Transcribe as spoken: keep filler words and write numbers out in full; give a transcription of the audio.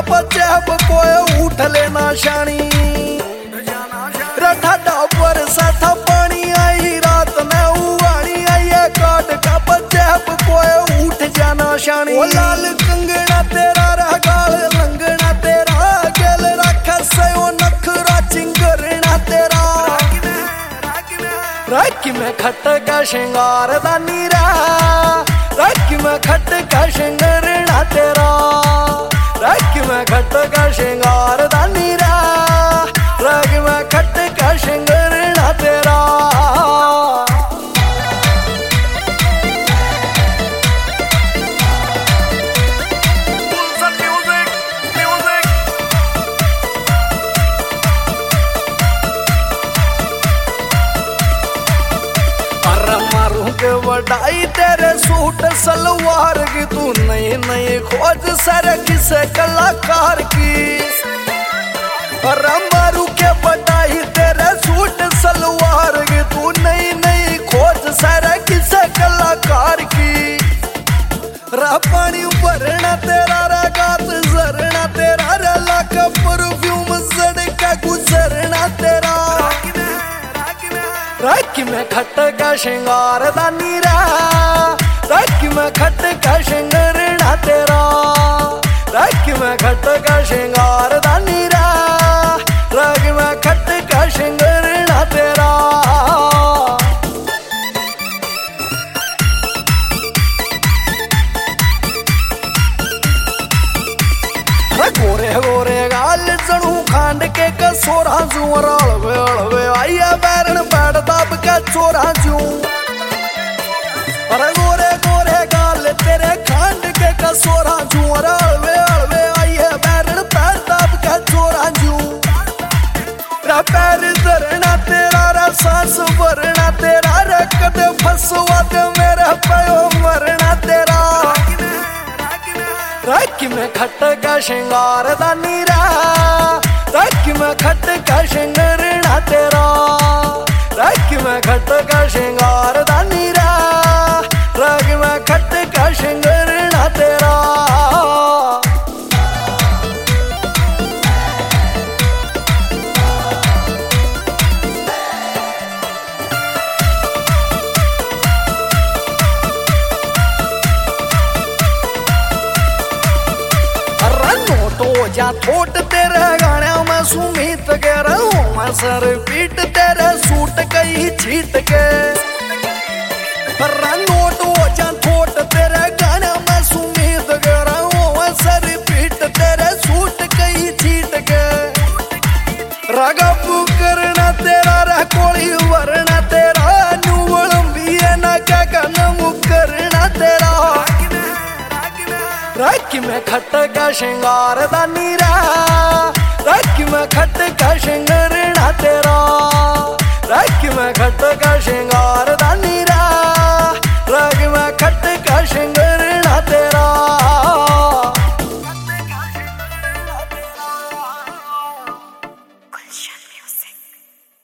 पचेब कोई उठ लेना शानी रठाडा पर साथा पानी आई रात में उवाणी आई काट का पचेब कोई उठ जाना शानी। ओ लाल कंगना तेरा रगाल लंगना तेरा गेल रखा सयो नखरा चिंगरना तेरा राखी में खट का श्रृंगार दा नीरा राखी में खट का श्रृंगारना तेरा राखी में खट का श्रृंगार दा नीरा राखी में खट का श्रृंगारना तेरा। वडाई तेरे सूट सलवार की तू नई नई खोज सर किसे कलाकार की मारू के वडाई तेरे सूट सलवार की तू नई नई खोज सर किसे कलाकार की रा पानी भरना तेरा रा गात जरना तेरा रा लाख परफ्यूम सड़का गुजरना तेरा राखी में खट का श्रृंगार दा नीरा राखी में खट का श्रृंगारना तेरा राखी में खट का श्रृंगार दा नीरा राखी में खट का श्रृंगारना तेरा। गोरे गोरे गाल जणू खांड के कसोरा जुअर अलवे अलवे आइया बैरन बैठ दब के चोरा जू अरे गोरे गोरे गाल तेरे खांड के कसोरा जुअर अलवे अलवे आइया बैरन बैठ दब के चोरा जू रा पैर धरना तेरा रा सांस भरना तेरा रे कदे फसवा दे मेरे पयो मरना तेरा राखी में खट का श्रृंगार दा नीरा राखी में खट का श्रृंगारना तेरा राखी में खट का श्रृंगार दा नीरा राखी में खट का श्रृंगारना तेरा। जा थोट तेरे गाने में सुमित के रहूं मैं सर पीट तेरे सूट कई छीट के नोट हो जा थोट तेरे गाने में सुमित के रहूं मैं सर पीट तेरे सूट कई छीट के रगब करना तेरा रकोड़ी वरना तेरा नुवल भी न का कनम करना तेरा राखी में खट का श्रृंगार दा नीरा राखी में खट का श्रृंगारना तेरा राखी में खट का श्रृंगार